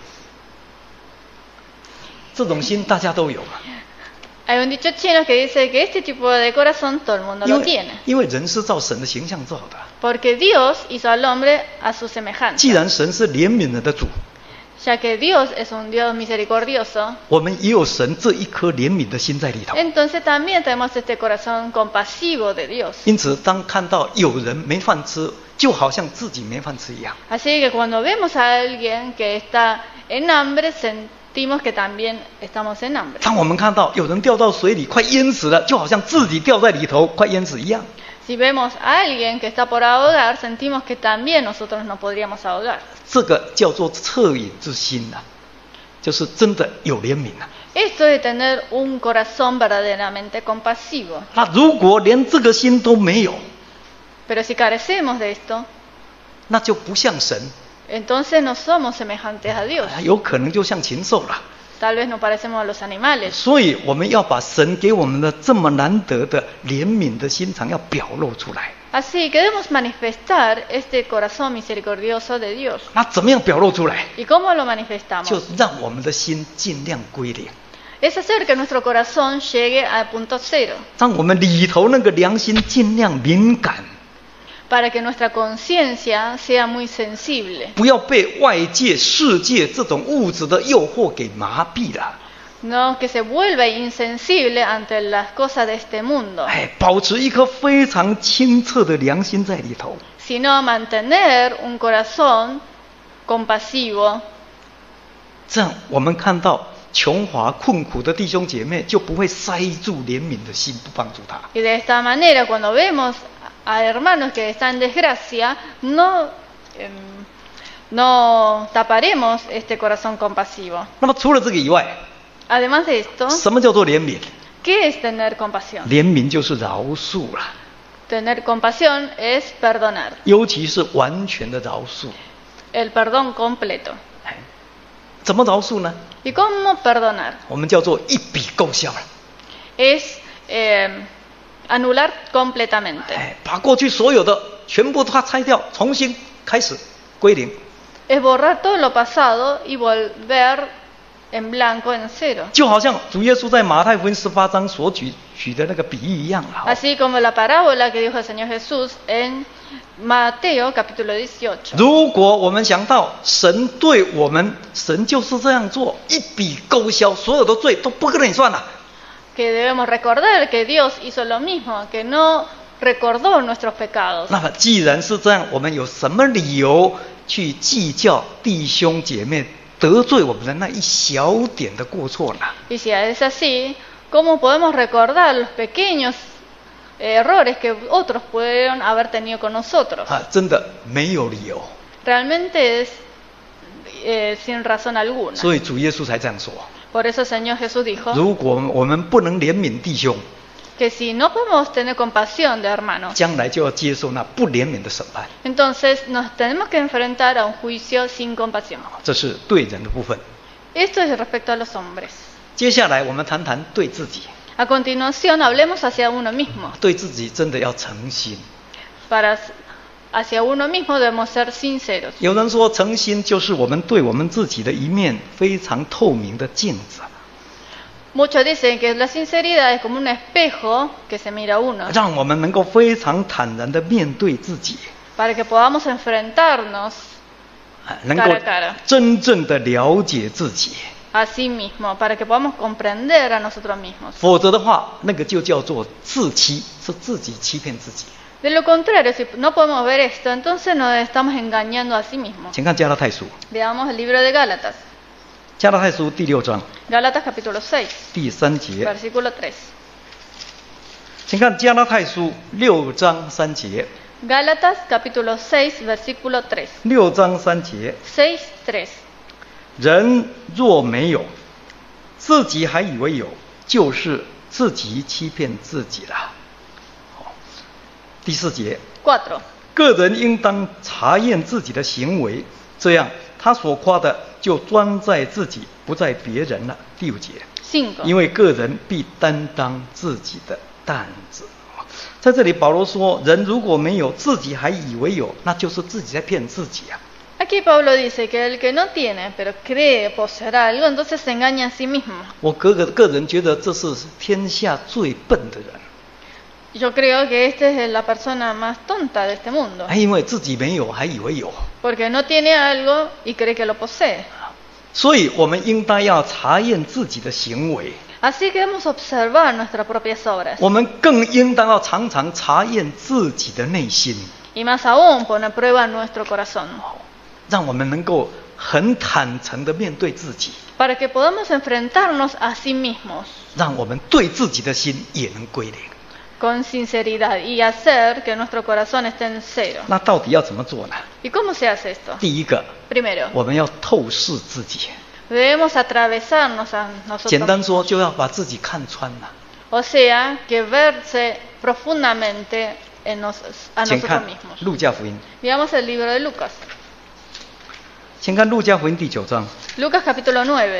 这种心大家都有啊， Hay un dicho chino que dice que este tipo de corazón todo el mundo 因 lo 为 tiene. 因为人是照神的形象造的， Porque Dios hizo al hombre a su 既 semejanza. 然神是怜悯人的主， Ya que Dios es un Dios misericordioso, 我们也有神这一颗怜悯的心在里头。 entonces también tenemos este corazón compasivo de Dios. 因此，当看到有人没饭吃，就好像自己没饭吃一样。 Así que cuando vemos a alguien que está en hambre, sentimos que también estamos en hambre. 当我们看到有人掉到水里快淹死了，就好像自己掉在里头快淹死一样。 Si vemos a alguien que está por ahogar, sentimos que también nosotros nos podríamos ahogar. 这个叫做恻隐之心呐、啊，就是真的有怜悯啊。 Esto es tener un corazón verdaderamente compasivo. 那如果连这个心都没有， Pero si carecemos de esto, 那就不像神， entonces no somos semejantes a Dios. 有可能就像禽兽了。 Tal vez nos parecemos a los animales. 所以我们要把神给我们的这么难得的怜悯的心肠要表露出来。 Así que debemos manifestar este corazón misericordioso de Dios. 那怎么样表露出来？ ¿Y cómo lo manifestamos? 就让我们的心尽量归零， Es hacer que nuestro corazón llegue al punto cero, 让我们里头那个良心尽量敏感， para que nuestra conciencia sea muy sensible, 不要被外界世界这种物质的诱惑给麻痹了。 no que se vuelva insensible ante las cosas de este mundo, 哎，保持一颗非常清澈的良心在里头， sino mantener un corazón compasivo. 这样我们看到穷乏困苦的弟兄姐妹，就不会塞住怜悯的心，不帮助他。 Y de esta manera, cuando vemos a hermanos que están en desgracia, no, eh, no taparemos este corazón compasivo. 那么除了这个以外， Además de esto, 什么叫做怜悯？ ¿qué es tener compasión? 怜悯就是饶恕啦， Tener compasión es perdonar, 尤其是完全的饶恕。 el perdón completo. 哎，怎么饶恕呢？ ¿Y cómo perdonar? 我们叫做一笔勾销了。 Es eh, anular completamente. 哎，把过去所有的全部都拆掉，重新开始。 归零。 Es borrar todo lo pasado y volver en blanco en cero. 就好像主耶稣在马太福音十八章所举举的那个比喻一样啊。 Así como la parábola que dijo el Señor Jesús en Mateo capítulo dieciocho. 如果我们想到神对我们，神就是这样做，一笔勾销，所有的罪都不跟你算了。 Que debemos recordar que Dios hizo lo mismo, que no recordó nuestros pecados. 那么既然是这样，我们有什么理由去计较弟兄姐妹得罪我们的那一小点的过错呢？ Y si es así, ¿cómo podemos recordar los pequeños errores que otros pudieron haber tenido con nosotros? 啊，真的没有理由。 Realmente es eh, sin razón alguna. 所以主耶稣才这样说： Por eso el Señor Jesús dijo 如果我们不能怜悯弟兄， que si no podemos tener compasión de hermanos, 将来就要接受那不怜悯的审判。 entonces nos tenemos que enfrentar a un juicio sin compasión. 这是对人的部分。 Esto es respecto a los hombres. 接下来我们谈谈对自己， A continuación hablemos hacia uno mismo. 对自己真的要诚心。 Para hacia uno mismo debemos ser sinceros. 有人说，诚心就是我们对我们自己的一面非常透明的镜子， Muchos dicen que la sinceridad es como un espejo que se mira a uno, 让我们能够非常坦然地面对自己， para que podamos enfrentarnos 啊能够 cara a cara 真正的了解自己。 a sí mismo, para que podamos comprender a nosotros mismos. 否则的话，那个就叫做自欺，是自己欺骗自己。 De lo contrario, si no podemos ver esto, entonces nos estamos engañando a sí mismos. 请看加拉太书， Veamos el libro de Gálatas. 加拉太书第六章 Gálatas capítulo seis, 第三节， versículo tres. 请看加拉太书六章三节， Gálatas capítulo seis, versículo tres. 六章三节， seis, tres. 人若没有，自己还以为有，就是自己欺骗自己了。好，第四节， cuatro. 个人应当查验自己的行为，这样他所夸的就专在自己，不在别人了。第五节， cinco. 因为个人必担当自己的担子。在这里，保罗说，人如果没有，自己还以为有，那就是自己在骗自己啊。 Aquí Pablo dice que el que no tiene, pero cree poseer algo, entonces se engaña a sí mismo. 我个个个人觉得这是天下最笨的人， Yo creo que esta es la persona más tonta de este mundo, 因为自己没有还以为有， porque no tiene algo y cree que lo posee. 所以我们应当要查验自己的行为， Así que debemos observar nuestras propias obras, 我们更应当要常常查验自己的内心， y más aún poner prueba nuestro corazón, 让我们能够很坦诚地面对自己， para que podamos enfrentarnos a sí mismos 让我们对自己的心也能归零。 con sinceridad y hacer que nuestro corazón esté en cero. 那到底要怎么做呢？ ¿Y cómo se hace esto? 第一个， Primero, 我们要透视自己， debemos atravesarnos a nosotros 简单 mismos. 说，就要把自己看穿了。 O sea, que verse profundamente en nos, a 请 nosotros 看 mismos. 路加福音， Veamos el libro de Lucas. 请看路加福音第九章。 Lucas capítulo nueve.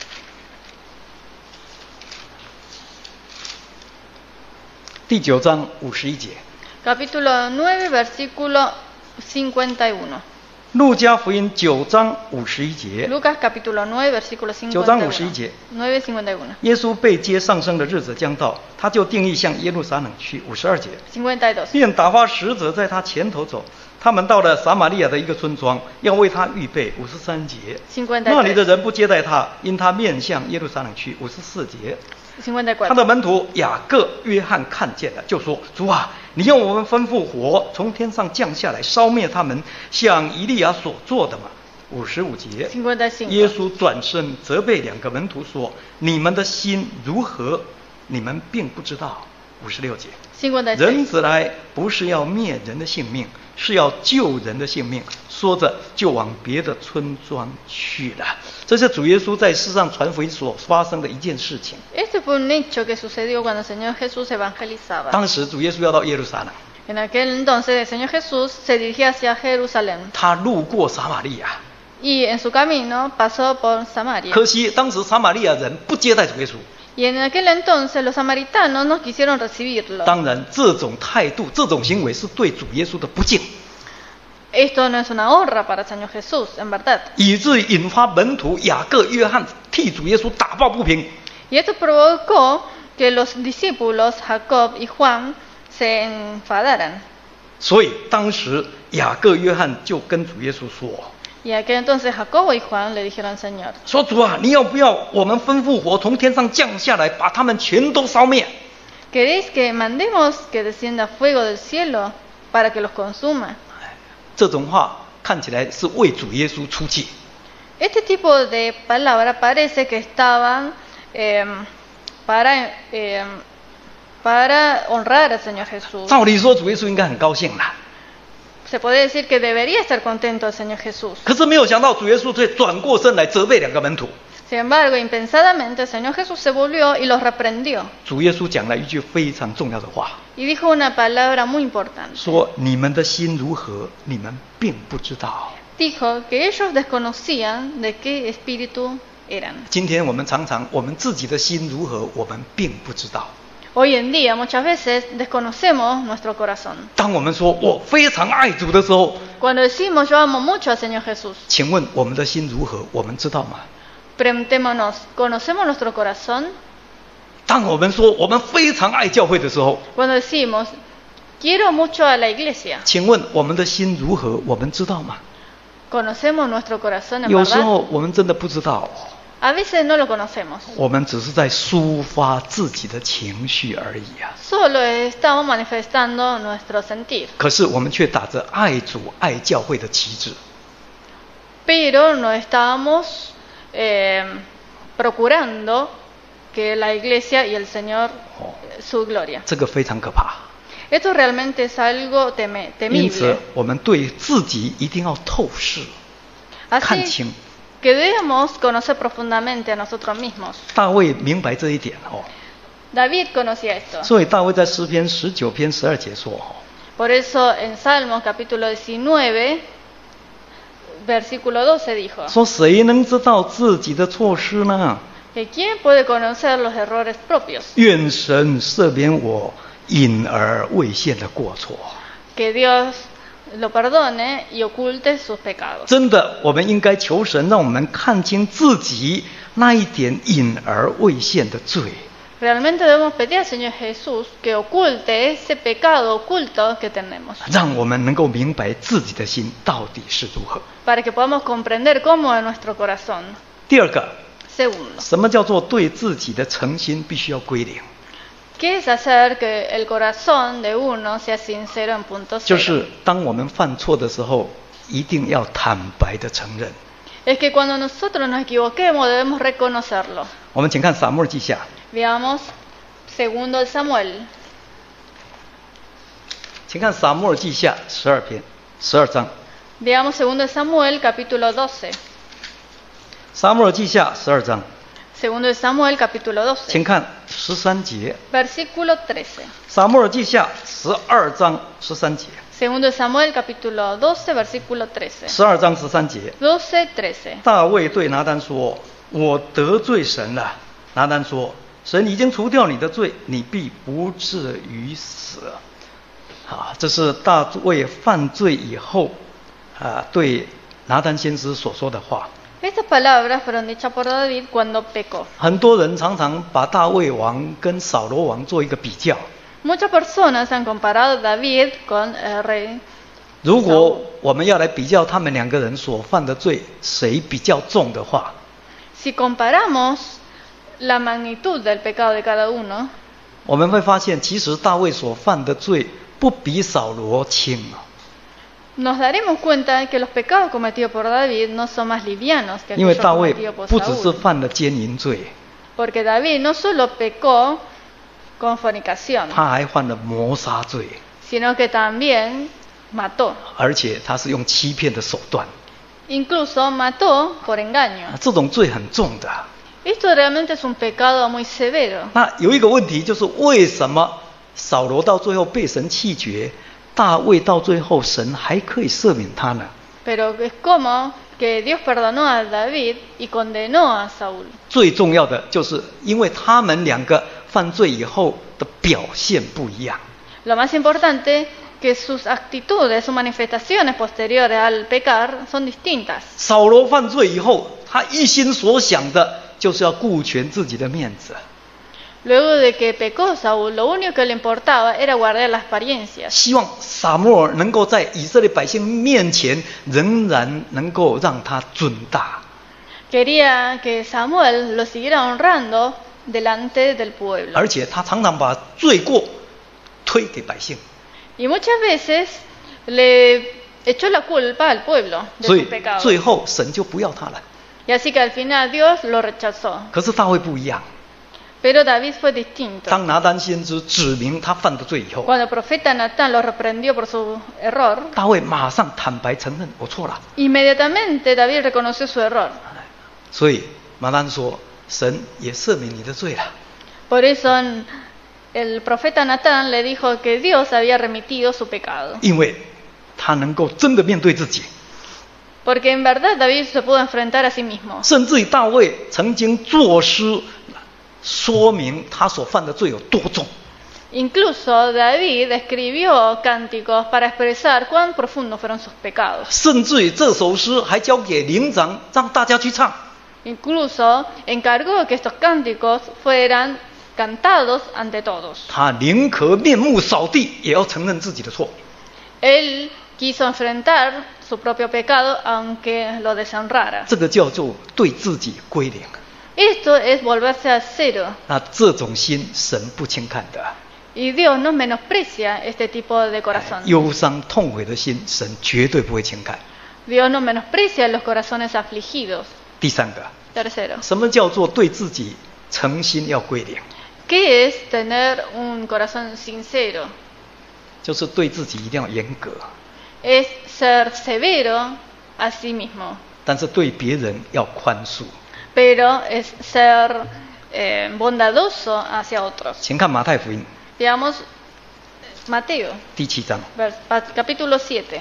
第九章五十一节， Capítulo nueve, versículo cincuenta y uno. 路加福音九章五十一节， Lucas capítulo nueve, versículo 九章 cincuenta 五十一 y 节， uno. nueve cincuenta y uno. 耶稣被接上升的日子将到，他就定义向耶路撒冷去。五十二节， cincuenta y dos. 便打发使者在他前头走，他们到了撒玛利亚的一个村庄，要为他预备。五十三节， cincuenta y 那里的 tres. 人不接待他，因他面向耶路撒冷去。五十四节， cincuenta y 他 cuatro. 的门徒雅各、约翰看见了，就说：“主啊，你用我们吩咐火从天上降下来，烧灭他们，像以利亚所做的嘛。”五十五节， cincuenta y cinco. 耶稣转身责备两个门徒说：“你们的心如何？你们并不知道。”五十六节， cincuenta y 人 seis. 子来不是要灭人的性命，是要救人的性命。说着就往别的村庄去了。这是主耶稣在世上传福音所发生的一件事情。 Este fue un hecho que sucedió cuando el Señor Jesús evangelizaba. 当时主耶稣要到耶路撒冷， En aquel entonces el Señor Jesús se dirigía hacia Jerusalén 他路过撒玛利亚， y en su camino pasó por Samaria. 可惜当时撒玛利亚人不接待主耶稣。 Y en aquel entonces los samaritanos no quisieron recibirlo. 当然，这种态度、这种行为是对主耶稣的不敬。 esto no es una honra para el Señor Jesús, en verdad. 以至于引发门徒雅各、约翰替主耶稣打抱不平。 Y esto provocó que los discípulos Jacob y Juan se enfadaran. 所以当时雅各、约翰就跟主耶稣说 Y aquel entonces Jacobo y Juan le dijeron al Señor: 说主啊，你要不要我们吩咐火从天上降下来，把他们全都烧灭？ ¿Queréis que mandemos que descienda fuego del cielo para que los consuma? 这种话看起来是为主耶稣出气。 Este tipo de palabra parece que estaban eh, para, eh, para honrar al Señor Jesús. 照理说，主耶稣应该很高兴啦。 Se puede decir que debería estar contento el Señor Jesús. 可是没有想到，主耶稣却转过身来责备两个门徒。 Sin embargo, impensadamente el Señor Jesús se volvió y los reprendió. 主耶稣讲了一句非常重要的话， Y dijo una palabra muy importante. 说你们的心如何，你们并不知道。 Dijo que ellos desconocían de qué espíritu eran. 今天我们常常我们自己的心如何，我们并不知道。 Hoy en día muchas veces desconocemos nuestro corazón. 当我们说我非常爱主的时候， Cuando decimos yo amo mucho al Señor Jesús, 请问我们的心如何？我们知道吗？ preguntémonos, ¿conocemos nuestro corazón? 当我们说我们非常爱教会的时候， Cuando decimos quiero mucho a la iglesia, 请问我们的心如何？我们知道吗？ ¿conocemos nuestro corazón en 有时 verdad? 候我们真的不知道， A veces no lo conocemos. 我们只是在抒发自己的情绪而已啊。 Solo estamos manifestando nuestro sentir. 可是我们却打着爱主、爱教会的旗帜。 Pero no estamos eh, procurando que la iglesia y el Señor eh, su gloria. 这个非常可怕。 Esto realmente es algo teme, 因此 temible. 我们对自己一定要透视，看 Así 清。 que debemos conocer profundamente a nosotros mismos. 大卫明白这一点哦， David conocía esto. 所以大卫在诗篇十九篇十二节说哦， Por eso en Salmos capítulo diecinueve, versículo doce dijo: 说谁能知道自己的错失呢？ que ¿quién puede conocer los errores propios? 愿神赦免我隐而未现的过错。 Que Dios lo perdone y oculte sus pecados. 真的，我们应该求神让我们看清自己那一点隐而未现的罪。 Realmente debemos pedir al Señor Jesús que oculte ese pecado oculto que tenemos, 让我们能够明白自己的心到底是如何。 para que podamos comprender cómo es nuestro corazón. 第二个， Segundo, 什么叫做对自己的诚心必须要归零？ ¿qué es hacer que el corazón de uno sea sincero en punto 就 cero? 是当我们犯错的时候，一定要坦白的承认。 Es que cuando nosotros nos equivoquemos debemos reconocerlo. 我们请看撒母耳记下， Veamos segundo de Samuel. 请看撒母耳记下十二篇十二章。 Veamos segundo de Samuel capítulo doce. 撒母耳记下十二章， Segundo de Samuel capítulo doce. 请看十三节。 Versículo trece. 撒母耳记下十二章十三节， Segundo de Samuel capítulo doce versículo trece. 十二章十三节。 doce trece. 大卫对拿单说：“我得罪神了。”拿单说：“神已经除掉你的罪，你必不至于死。”啊，这是大卫犯罪以后啊对拿单先知所说的话。 Estas palabras fueron dichas por David cuando pecó. 很多人常常把大卫王跟扫罗王做一个比较。 Muchas personas han comparado a David con el rey. 如果我们要来比较他们两个人所犯的罪谁比较重的话， Si comparamos la magnitud del pecado de cada uno, 我们会发现，其实大卫所犯的罪不比扫罗轻啊。 nos daremos cuenta que los pecados cometidos por David no son más livianos que 因为 aquellos 大卫 cometidos por 不只是 Saúl. 犯了奸淫罪， Porque David no solo pecó con fornicación, 他还犯了谋杀罪， sino que también mató. 而且他是用欺骗的手段， Incluso mató por engaño. 这种罪很重的。 Esto realmente es un pecado muy severo. 那有一个问题就是，为什么扫罗到最后被神弃绝，大卫到最后神还可以赦免他呢？ Pero es como que Dios perdonó a David y condenó a Saúl. 最重要的就是因为他们两个犯罪以后的表现不一样。 Lo más importante que sus actitudes, sus manifestaciones posteriores al pecar son distintas. 扫罗犯罪以后，他一心所想的就是要顾全自己的面子， Luego de que pecó Saúl, lo único que le importaba era guardar las apariencias. 希望撒母耳能够在以色列百姓面前仍然能够让他尊大。 Quería que Samuel lo siguiera honrando delante del pueblo. 而且他常常把罪过推给百姓， Y muchas veces le echó la culpa al pueblo de 所 sus 以 pecados. 最后神就不要他了。 Y así que al final Dios lo rechazó. 可是大卫不一样， Pero David fue distinto. 当拿单先知指明他犯的罪以后， Cuando el profeta Natán lo reprendió por su error, 大卫马上坦白承认我错了。 inmediatamente David reconoció su error. 所以拿单说：“神也赦免你的罪了。” Por eso el profeta Natán le dijo que Dios había remitido su pecado. 因为他能够真的面对自己， Porque en verdad David se pudo enfrentar a sí mismo. 甚至于大卫曾经作诗说明他所犯的罪有多重。 Incluso David escribió cánticos para expresar cuán profundos fueron sus pecados. 甚至于这首诗还交给灵长，让大家去唱。 Incluso encargó que estos cánticos fueran cantados ante todos. 他宁可面目扫地，也要承认自己的错。 Él quiso enfrentar su propio pecado aunque lo deshonrara. 这个叫做对自己归零。 Esto es volverse a cero. 那这种心，神不轻看的。 Y Dios no menosprecia este tipo de corazón. 忧伤痛悔的心，神绝对不会轻看。 Dios no menosprecia los corazones afligidos. 第三个， Tercero, 什么叫做对自己诚心要归零？ ¿qué es tener un corazón sincero? 就是对自己一定要严格， Es ser severo a sí mismo, 但是对别人要宽恕。 pero es ser eh, bondadoso hacia otros. 请看马太福音 Veamos Mateo, 第七章， vers- pa- capítulo siete.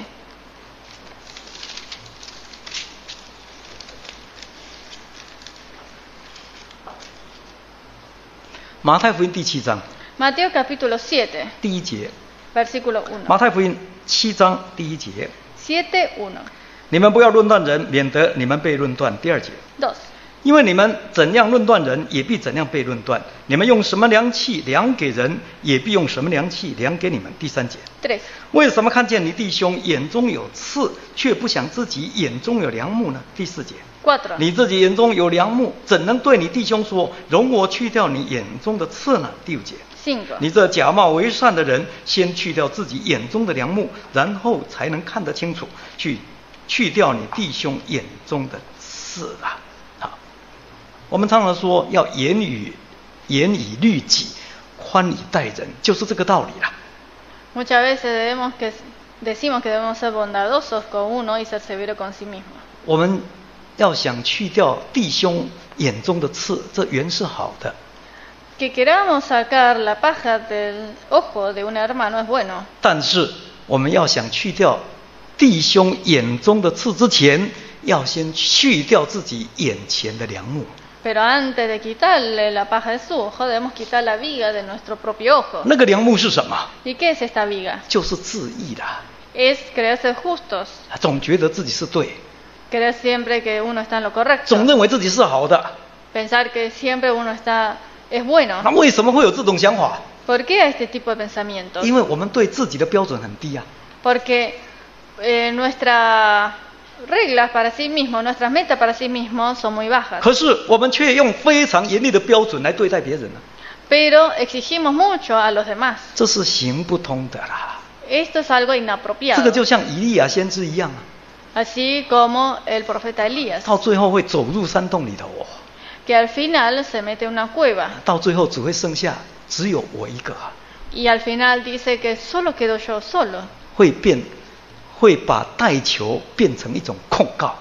马太福音第七章 Mateo capítulo siete, 第一节， versículo 马 uno. 太福音七章第一节， siete, uno. 你们不要论断人，免得你们被论断。第二节， dos. 因为你们怎样论断人，也必怎样被论断；你们用什么量器量给人，也必用什么量器量给你们。第三节， tres. 为什么看见你弟兄眼中有刺，却不想自己眼中有梁木呢？第四节， cuatro. 你自己眼中有梁木，怎能对你弟兄说，容我去掉你眼中的刺呢？第五节， cinco. 你这假冒为善的人，先去掉自己眼中的梁木，然后才能看得清楚，去去掉你弟兄眼中的刺啊！好，我们常常说要严以严以律己，宽以待人，就是这个道理啦。 Muchas veces debemos que, decimos que debemos ser bondadosos con uno y ser severo con sí mismo. 我们要想去掉弟兄眼中的刺，这原是好的。 Que queramos sacar la paja del ojo de un hermano es bueno. 但是我们要想去掉弟兄眼中的刺之前，要先去掉自己眼前的梁木。 Pero antes de quitarle la paja de su ojo, debemos quitar la viga de nuestro propio ojo. 那个梁木是什么？ ¿Y qué es esta viga? 就是自义啦， Es creer ser justos, 总觉得自己是对， creer siempre que uno está en lo 总 correcto, 认为自己是好的。 pensar que siempre uno está es bueno. 那为什么会有这种想法？ ¿Por qué este tipo de pensamientos? 因为我们对自己的标准很低啊。 Porque eh, nuestras reglas para sí mismos, nuestras metas para sí mismos son muy bajas. 可是我们却用非常严厉的标准来对待别人呢、 Pero exigimos mucho a los demás. 这是行不通的啦。 Esto es algo 这 inapropiado. 个就像以利亚先知一样啊， Así como el profeta Elías, 到最后会走入山洞里头哦， que al final se mete en una cueva 到最后只会剩下只有我一个啊， y al final dice que solo quedo yo solo. 会变，会把带球变成一种控告。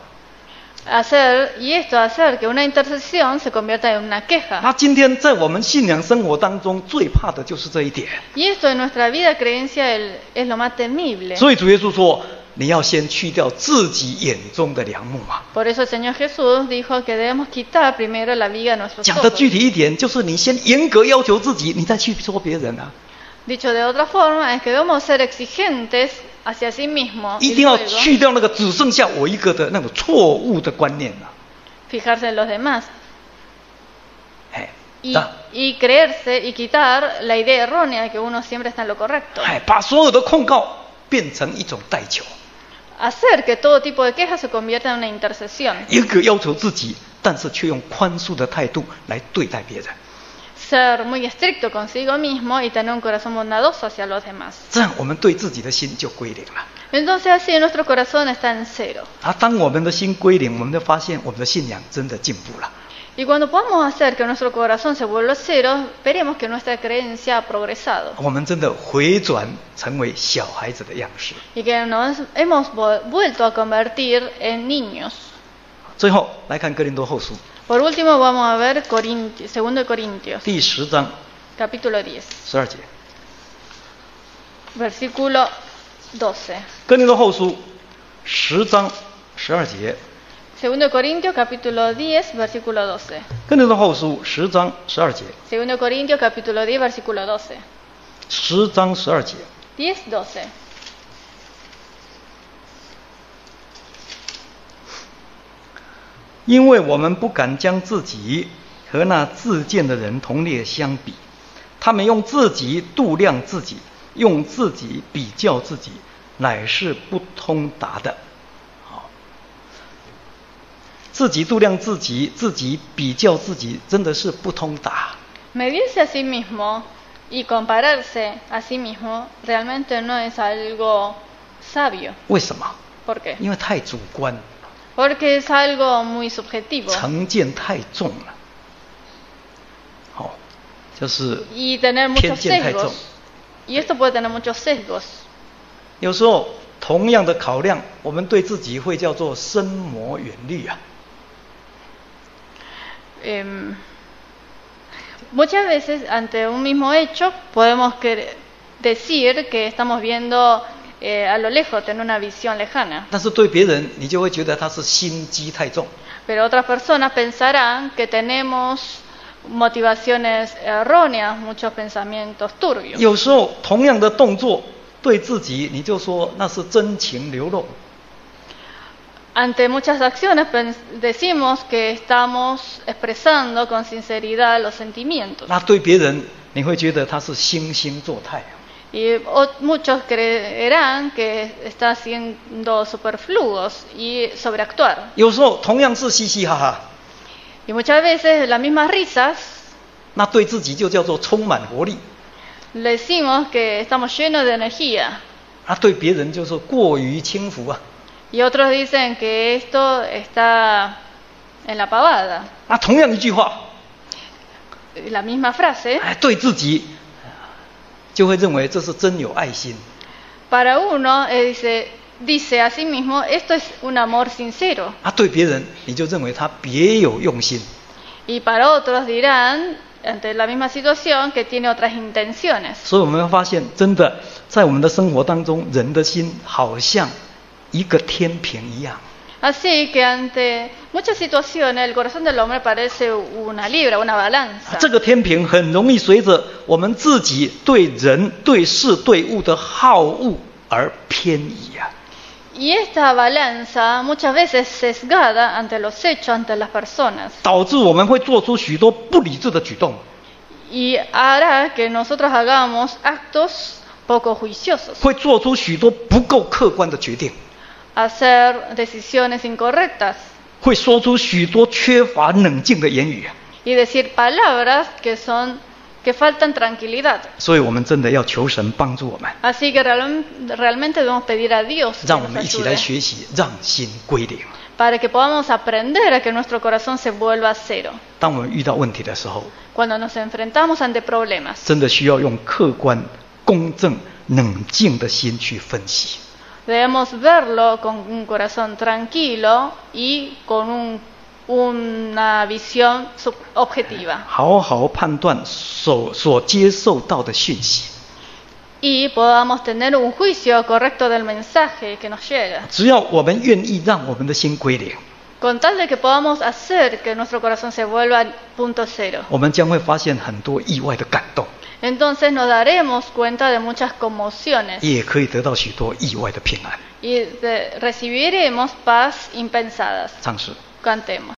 Hacer, y esto hacer que una intercesión se convierta en una queja. 那今天在我们信仰生活当中最怕的就是这一点。 Y esto en nuestra vida creencia el- es lo más temible. 所以主耶稣说，你要先去掉自己眼中的梁木嘛。 Por eso el Señor Jesús dijo que debemos quitar primero la viga de nuestros 讲的 ojos. 具体一点，就是你先严格要求自己，你再去说别人啊。 Dicho de otra forma, es que debemos ser exigentes hacia sí mismos 一 y 定要 luego 去掉那个只剩下我一个的那种错误的观念啊！ fijarse en los demás 哎， y, 啊 y creerse y quitar la idea errónea de que uno siempre está en lo correcto. 哎，把所有的控告变成一种代求， Hacer que todo tipo de quejas se convierta en una intercesión. 严格要求自己，但是却用宽恕的态度来对待别人， Ser muy estricto consigo mismo y tener un corazón bondadoso hacia los demás. 这样我们对自己的心就归零了。 Entonces así nuestro corazón está en cero. 啊，当我们的心归零，我们就发现我们的信仰真的进步了。 Y cuando podamos hacer que nuestro corazón se vuelva cero, veremos que nuestra creencia ha progresado 我们真的回转成为小孩子的样式。 y que nos hemos vo- vuelto a convertir en niños. 最后来看哥林多后书 Por último vamos a ver Corinti- segundo de Corintios, 第十章 capítulo diez, 十二节。 versículo doce. 哥林多后书十章十二节。 Segundo de Corintios, capítulo diez, versículo doce. 哥林多后书十章十二节。 Segundo de Corintios, capítulo diez, versículo doce. 十章十二节。 diez, doce. 因为我们不敢将自己和那自荐的人同列相比，他们用自己度量自己，用自己比较自己，乃是不通达的。好，自己度量自己，自己比较自己，真的是不通达。 Medirse a sí mismo y compararse a sí mismo realmente no es algo sabio. 为什么？ ¿Por qué? 因为太主观， Porque es algo muy subjetivo 成见太重了。好，就是 y tener 偏 muchos 见太重。 sesgos. Y esto puede tener muchos sesgos. 有时候同样的考量，我们对自己会叫做深谋远虑啊。 Em, muchas veces ante un mismo hecho podemos querer decir que estamos viendo eh, a lo lejos, tener una visión lejana. 但是对别人，你就会觉得他是心机太重。 Pero otras personas pensarán que tenemos motivaciones erróneas, muchos pensamientos turbios. 有时候同样的动作，对自己你就说那是真情流露， Ante muchas acciones pens- decimos que estamos expresando con sinceridad los sentimientos. 那对别人你会觉得他是惺惺作态。 Y o- muchos creerán que está siendo superfluos y sobreactuar. 有时候同样是嘻嘻哈哈， Y muchas veces las mismas risas 那对自己就叫做充满活力， le decimos que estamos llenos de energía. 那对别人就是过于轻浮啊。 Y otros dicen que esto está en la pavada. 那同样一句话， La misma frase, 哎，对自己就会认为这是真有爱心。 para uno eh, dice, dice a sí mismo, esto es un amor sincero. 啊，对别人你就认为他别有用心。 Y para otros dirán, ante la misma situación, que tiene otras intenciones. 所以我们会发现，真的在我们的生活当中，人的心好像一个天平一样。 Así que ante muchas situaciones el corazón del hombre parece una libra, una balanza. 这个天平很容易随着我们自己对人、对事、对物的好恶而偏移啊。 Y esta balanza muchas veces sesgada ante los hechos, ante las personas. 导致我们会做出许多不理智的举动， Y hará que nosotros hagamos actos poco juiciosos, 会做出许多不够客观的决定， hacer decisiones incorrectas 会说出许多缺乏冷静的言语。 y decir palabras que son que faltan tranquilidad. 所以我们真的要求神帮助我们， Así que real- realmente debemos pedir a Dios que 让我 nos 们一起来 ayude 学习，让心归零。 para que podamos aprender a que nuestro corazón se vuelva a cero. 当我们遇到问题的时候， Cuando nos enfrentamos ante problemas, 真的需要用客观、公正、冷静的心去分析。 debemos verlo con un corazón tranquilo y con un- una visión sub- objetiva. 好好判断所所接受到的讯息。 Y podamos tener un juicio correcto del mensaje que nos llega. 只要我们愿意让我们的心归零， Con tal de que podamos hacer que nuestro corazón se vuelva al punto cero, 我们将会发现很多意外的感动。 entonces nos daremos cuenta de muchas conmociones 也可以得到许多意外的平安。 y de- recibiremos paz impensadas. 唱诗。 Cantemos.